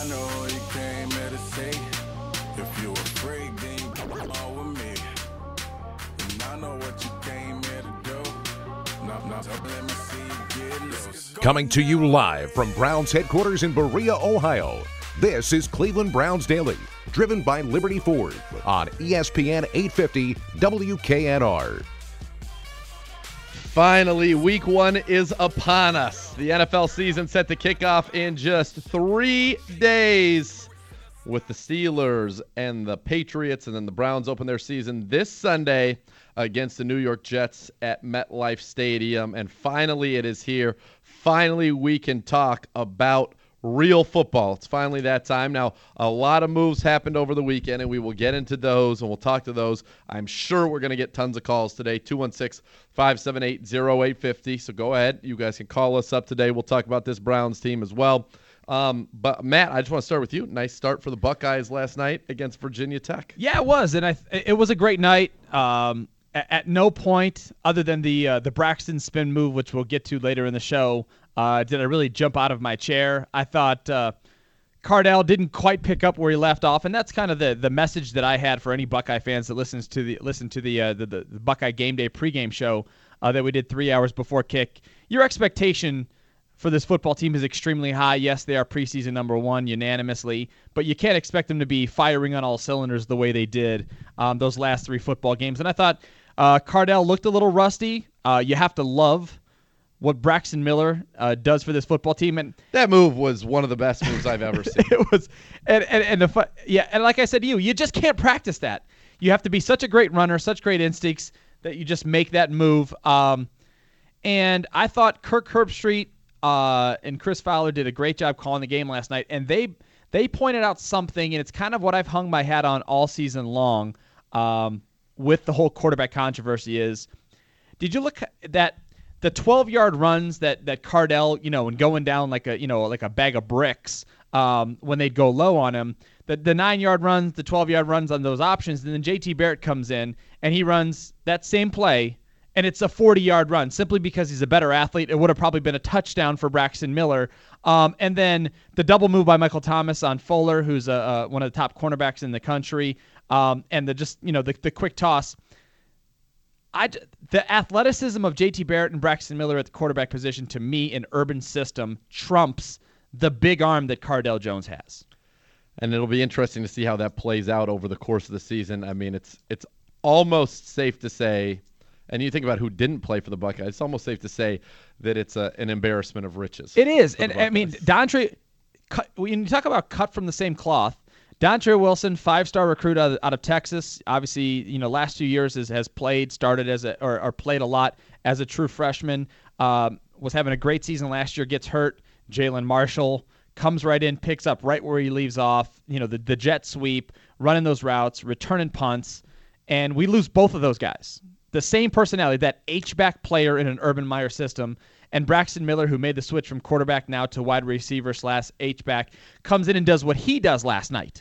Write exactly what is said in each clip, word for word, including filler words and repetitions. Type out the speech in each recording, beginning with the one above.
I know what you came here to see. If you afraid, then you come on with me. And I know what you came here to do. Now, now, let me see you get loose. Coming to you live from Browns headquarters in Berea, Ohio. This is Cleveland Browns Daily, driven by Liberty Ford on E S P N eight fifty W K N R. Finally, week one is upon us. The N F L season set to kick off in just three days with the Steelers and the Patriots, and then the Browns open their season this Sunday against the New York Jets at MetLife Stadium. And finally, it is here. Finally, we can talk about real football. It's finally that time. Now, a lot of moves happened over the weekend, and we will get into those, and we'll talk to those. I'm sure we're going to get tons of calls today, two one six, five seven eight, oh eight five oh. So go ahead. You guys can call us up today. We'll talk about this Browns team as well. Um, but, Matt, I just want to start with you. Nice start for the Buckeyes last night against Virginia Tech. Yeah, it was, and I it was a great night. Um, at, at no point, other than the uh, the Braxton spin move, which we'll get to later in the show, Uh, did I really jump out of my chair? I thought uh, Cardale didn't quite pick up where he left off, and that's kind of the, the message that I had for any Buckeye fans that listens to the listen to the uh, the, the, the Buckeye Game Day pregame show uh, that we did three hours before kick. Your expectation for this football team is extremely high. Yes, they are preseason number one unanimously, but you can't expect them to be firing on all cylinders the way they did um, those last three football games. And I thought uh, Cardale looked a little rusty. Uh, you have to love what Braxton Miller uh, does for this football team, and that move was one of the best moves I've ever seen. It was, and and, and the yeah, and like I said to you, you just can't practice that. You have to be such a great runner, such great instincts that you just make that move. Um, and I thought Kirk Herbstreit uh, and Chris Fowler did a great job calling the game last night, and they they pointed out something, and it's kind of what I've hung my hat on all season long um, with the whole quarterback controversy. Is did you look at that? The twelve-yard runs that that Cardale, you know, and going down like a you know like a bag of bricks um, when they'd go low on him, the the nine-yard runs, the twelve-yard runs on those options, and then J T Barrett comes in and he runs that same play, and it's a forty-yard run simply because he's a better athlete. It would have probably been a touchdown for Braxton Miller. Um, and then the double move by Michael Thomas on Fuller, who's a, a, one of the top cornerbacks in the country, um, and the just you know the the quick toss. I, the athleticism of J T Barrett and Braxton Miller at the quarterback position, to me, in urban system, trumps the big arm that Cardale Jones has. And it'll be interesting to see how that plays out over the course of the season. I mean, it's it's almost safe to say, and you think about who didn't play for the Buckeyes, it's almost safe to say that it's a, an embarrassment of riches. It is. And I mean, Dontre, cut, when you talk about cut from the same cloth, Dontre Wilson, five-star recruit out of, out of Texas, obviously, you know, last two years has, has played, started as a, or, or played a lot as a true freshman, um, was having a great season last year, gets hurt. Jalen Marshall comes right in, picks up right where he leaves off, you know, the, the jet sweep, running those routes, returning punts, and we lose both of those guys. The same personality, that H-back player in an Urban Meyer system, and Braxton Miller, who made the switch from quarterback now to wide receiver slash H-back, comes in and does what he does last night.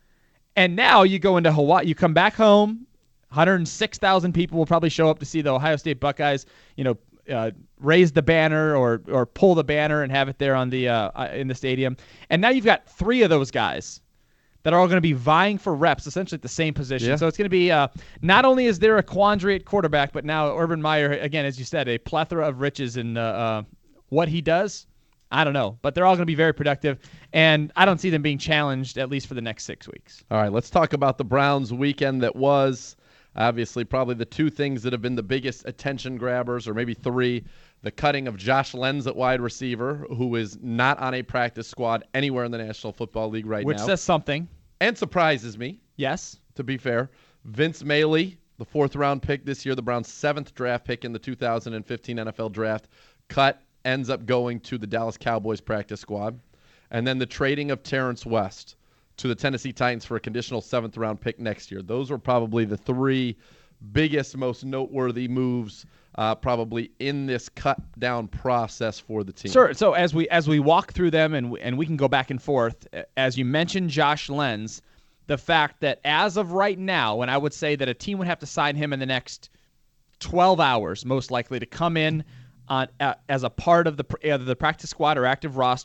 And now you go into Hawaii, you come back home, one hundred six thousand people will probably show up to see the Ohio State Buckeyes, you know, uh, raise the banner or or pull the banner and have it there on the uh, in the stadium. And now you've got three of those guys that are all going to be vying for reps, essentially at the same position. Yeah. So it's going to be uh, not only is there a quandary at quarterback, but now Urban Meyer, again, as you said, a plethora of riches in uh, uh, what he does. I don't know, but they're all going to be very productive, and I don't see them being challenged at least for the next six weeks. All right, let's talk about the Browns weekend that was. Obviously, probably the two things that have been the biggest attention grabbers, or maybe three, the cutting of Josh Lenz at wide receiver, who is not on a practice squad anywhere in the National Football League right Which now. Which says something. And surprises me. Yes. To be fair. Vince Mailey, the fourth-round pick this year, the Browns' seventh draft pick in the two thousand fifteen N F L Draft, cut, ends up going to the Dallas Cowboys practice squad. And then the trading of Terrence West to the Tennessee Titans for a conditional seventh-round pick next year. Those were probably the three biggest, most noteworthy moves uh, probably in this cut-down process for the team. Sure. So as we as we walk through them, and we, and we can go back and forth, as you mentioned Josh Lenz, the fact that as of right now, and I would say that a team would have to sign him in the next twelve hours, most likely, to come in on uh, as a part of the either the practice squad or active roster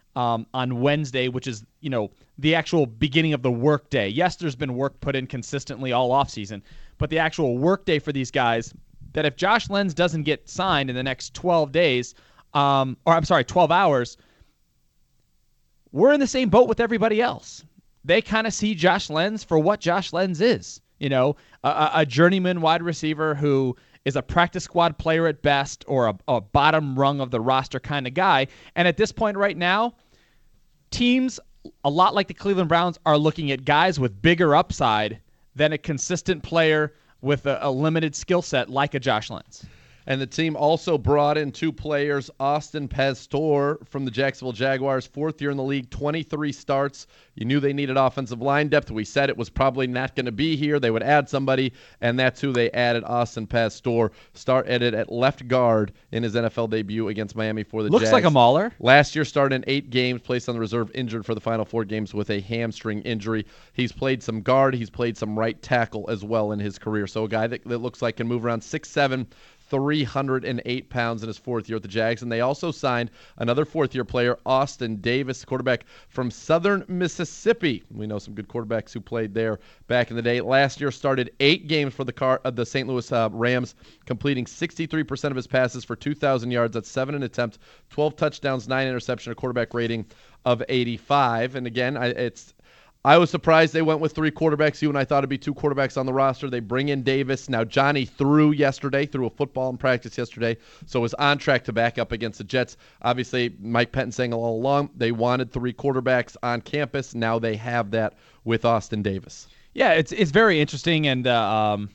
um, on Wednesday, which is, you know, the actual beginning of the work day. Yes, there's been work put in consistently all offseason, but the actual work day for these guys, that if Josh Lenz doesn't get signed in the next twelve days, um, or I'm sorry, twelve hours, we're in the same boat with everybody else. They kind of see Josh Lenz for what Josh Lenz is. You know, a, a journeyman wide receiver who is a practice squad player at best, or a, a bottom rung of the roster kind of guy. And at this point right now, teams, a lot like the Cleveland Browns, are looking at guys with bigger upside than a consistent player with a, a limited skill set like a Josh Lenz. And the team also brought in two players, Austin Pastor from the Jacksonville Jaguars, fourth year in the league, twenty-three starts. You knew they needed offensive line depth. We said it was probably not going to be here. They would add somebody, and that's who they added, Austin Pastor. Started at left guard in his N F L debut against Miami for the Looks Jags. like a mauler. Last year started in eight games, placed on the reserve, injured for the final four games with a hamstring injury. He's played some guard. He's played some right tackle as well in his career. So a guy that, that looks like can move around six seven, three hundred eight pounds in his fourth year with the Jags. And they also signed another fourth-year player, Austin Davis, quarterback from Southern Mississippi. We know some good quarterbacks who played there back in the day. Last year started eight games for the car, uh, the Saint Louis uh, Rams, completing sixty-three percent of his passes for two thousand yards. That's seven an attempt, twelve touchdowns, nine interception, a quarterback rating of eighty-five. And again, I, it's I was surprised they went with three quarterbacks. You and I thought it'd be two quarterbacks on the roster. They bring in Davis. Now, Johnny threw yesterday, threw a football in practice yesterday, so was on track to back up against the Jets. Obviously, Mike Penton saying all along they wanted three quarterbacks on campus. Now they have that with Austin Davis. Yeah, it's it's very interesting, and uh, um,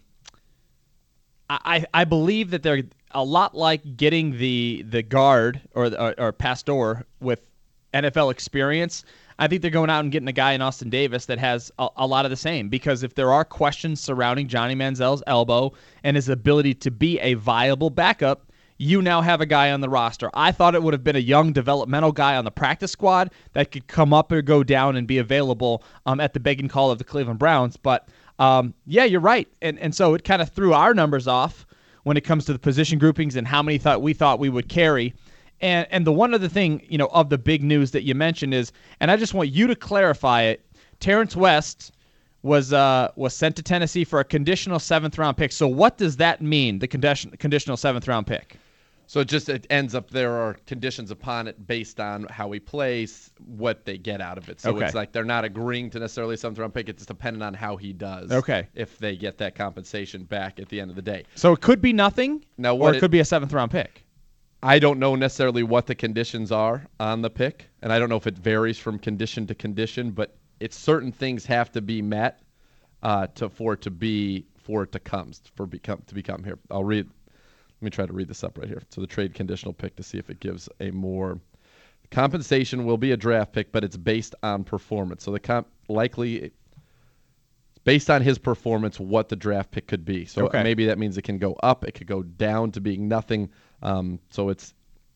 I I believe that they're a lot like getting the the guard or or, or Pastor with N F L experience. I think they're going out and getting a guy in Austin Davis that has a, a lot of the same, because if there are questions surrounding Johnny Manziel's elbow and his ability to be a viable backup, you now have a guy on the roster. I thought it would have been a young developmental guy on the practice squad that could come up or go down and be available um, at the begging call of the Cleveland Browns. But, um, yeah, you're right. And and so it kind of threw our numbers off when it comes to the position groupings and how many thought we thought we would carry. And and the one other thing, you know, of the big news that you mentioned is, and I just want you to clarify it, Terrence West was uh, was sent to Tennessee for a conditional seventh round pick. So what does that mean, the condition, conditional seventh round pick? So it just it ends up there are conditions upon it based on how he plays, what they get out of it. So Okay. it's like they're not agreeing to necessarily a seventh round pick. It's dependent on how he does. Okay. If they get that compensation back at the end of the day. So it could be nothing, Now, or what it it- could be a seventh round pick. I don't know necessarily what the conditions are on the pick, and I don't know if it varies from condition to condition, but it's certain things have to be met uh, to for it to be for it to come for become to become here. I'll read. Let me try to read this up right here. So the trade conditional pick to see if it gives a more compensation will be a draft pick, but it's based on performance. So the comp likely based on his performance, what the draft pick could be. So Okay. maybe that means it can go up, it could go down to being nothing. Um, so it's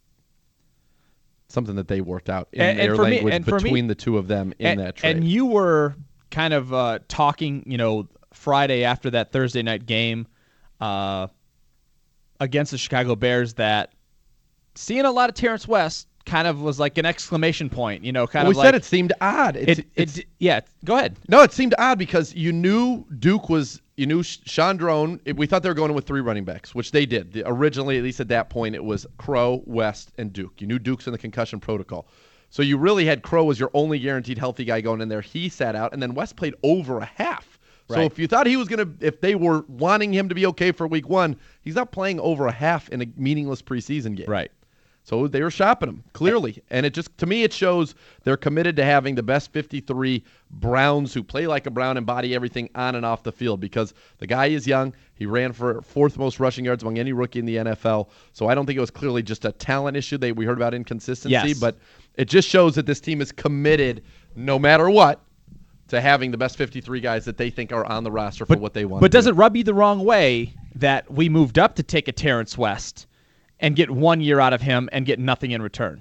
something that they worked out in And- and their for me- language and for me- between the two of them in and, that trade. And you were kind of uh, talking, you know, Friday after that Thursday night game uh, against the Chicago Bears that seeing a lot of Terrence West kind of was like an exclamation point, you know, kind Well, of we like said it seemed odd. It's, It, it's, it, yeah, go ahead. no, it seemed odd because you knew Duke was, you knew Chandrone. We thought they were going in with three running backs, which they did. The, originally, at least at that point, it was Crow, West, and Duke. You knew Duke's in the concussion protocol. So you really had Crow as your only guaranteed healthy guy going in there. He sat out, and then West played over a half. So Right. if you thought he was going to, if they were wanting him to be okay for week one, he's not playing over a half in a meaningless preseason game. Right. So they were shopping him, clearly. And it just, to me, it shows they're committed to having the best fifty-three Browns who play like a Brown, embody everything on and off the field, because the guy is young. He ran for fourth most rushing yards among any rookie in the N F L. So I don't think it was clearly just a talent issue. They, we heard about inconsistency, Yes. but it just shows that this team is committed, no matter what, to having the best fifty-three guys that they think are on the roster for what they want. But to does do. it rub you the wrong way that we moved up to take a Terrence West and get one year out of him and get nothing in return?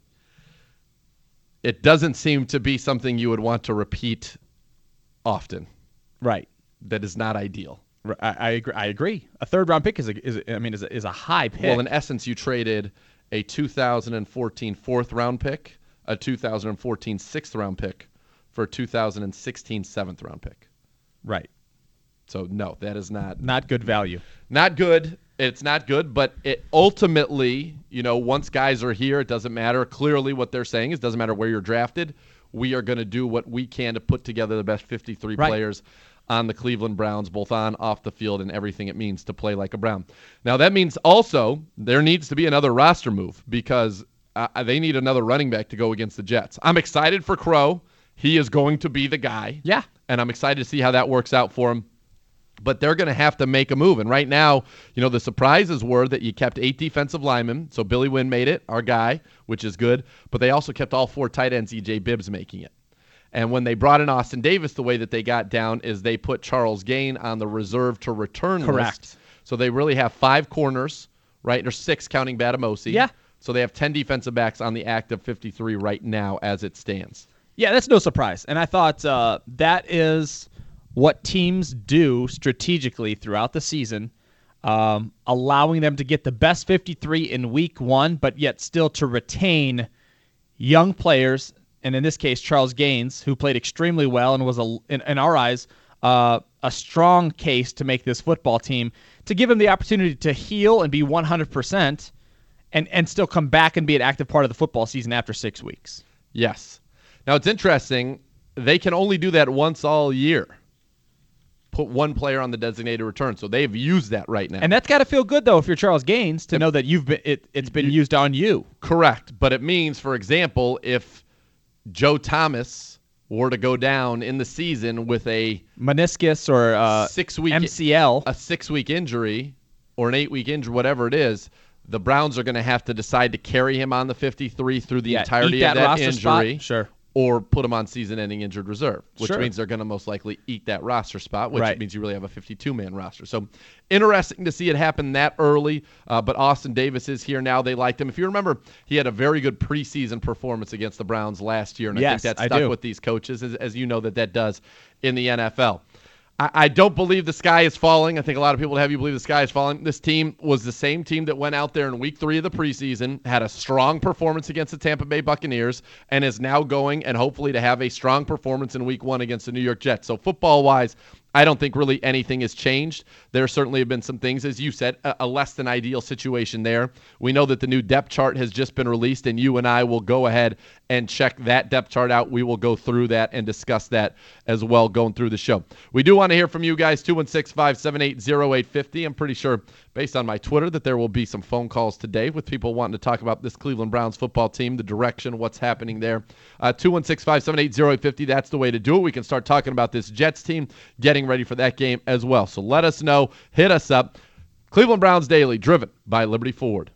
It doesn't seem to be something you would want to repeat often. Right. That is not ideal. I, I agree. I agree. A third round pick is a, is a, I mean is a, is a high pick. Well, in essence, you traded a two thousand fourteen fourth round pick a two thousand fourteen sixth round pick for a two thousand sixteen seventh round pick. Right. So, no, that is not. Not good value. Not good. It's not good, but it ultimately, you know, once guys are here, it doesn't matter. Clearly what they're saying is it doesn't matter where you're drafted. We are going to do what we can to put together the best fifty-three right. players on the Cleveland Browns, both on, off the field, and everything it means to play like a Brown. Now, that means also there needs to be another roster move because uh, they need another running back to go against the Jets. I'm excited for Crow. He is going to be the guy. Yeah. And I'm excited to see how that works out for him. But they're going to have to make a move. And right now, you know, the surprises were that you kept eight defensive linemen. So Billy Wynn made it, our guy, which is good. But they also kept all four tight ends, E J Bibbs making it. And when they brought in Austin Davis, the way that they got down is they put Charles Gain on the reserve to return Correct. list. So they really have five corners, right? Or six counting Batamosi. Yeah. So they have ten defensive backs on the active fifty-three right now as it stands. Yeah, that's no surprise. And I thought uh, that is what teams do strategically throughout the season, um, allowing them to get the best fifty-three in week one, but yet still to retain young players, and in this case, Charles Gaines, who played extremely well and was, a, in, in our eyes, uh, a strong case to make this football team, to give him the opportunity to heal and be one hundred percent and, and still come back and be an active part of the football season after six weeks. Yes. Now, it's interesting. They can only do that once all year. Put one player on the designated return. So they've used that right now. And that's got to feel good, though, if you're Charles Gaines, to know that you've been it, it's been used on you. Correct. But it means, for example, if Joe Thomas were to go down in the season with a meniscus or uh, six-week M C L, a six-week injury or an eight-week injury, whatever it is, the Browns are going to have to decide to carry him on the fifty-three through the yeah, entirety eat that of that roster injury. Spot. Sure. Or put him on season-ending injured reserve, which sure. means they're going to most likely eat that roster spot, which right. means you really have a fifty-two man roster. So interesting to see it happen that early, uh, but Austin Davis is here now. They liked him. If you remember, he had a very good preseason performance against the Browns last year, and yes, I think that I stuck do. with these coaches, as, as you know that that does in the N F L. I, I don't believe the sky is falling. I think a lot of people have you believe the sky is falling. This team was the same team that went out there in week three of the preseason, had a strong performance against the Tampa Bay Buccaneers, and is now going and hopefully to have a strong performance in week one against the New York Jets. So football-wise, I don't think really anything has changed. There certainly have been some things, as you said, a, a less than ideal situation there. We know that the new depth chart has just been released, and you and I will go ahead and check that depth chart out. We will go through that and discuss that as well going through the show. We do want to hear from you guys, two one six, five seven eight, zero eight five zero. I'm pretty sure, based on my Twitter, that there will be some phone calls today with people wanting to talk about this Cleveland Browns football team, the direction, what's happening there. Uh, two one six, five seven eight, zero eight five zero, that's the way to do it. We can start talking about this Jets team, getting ready for that game as well. So let us know. Hit us up. Cleveland Browns Daily, driven by Liberty Ford.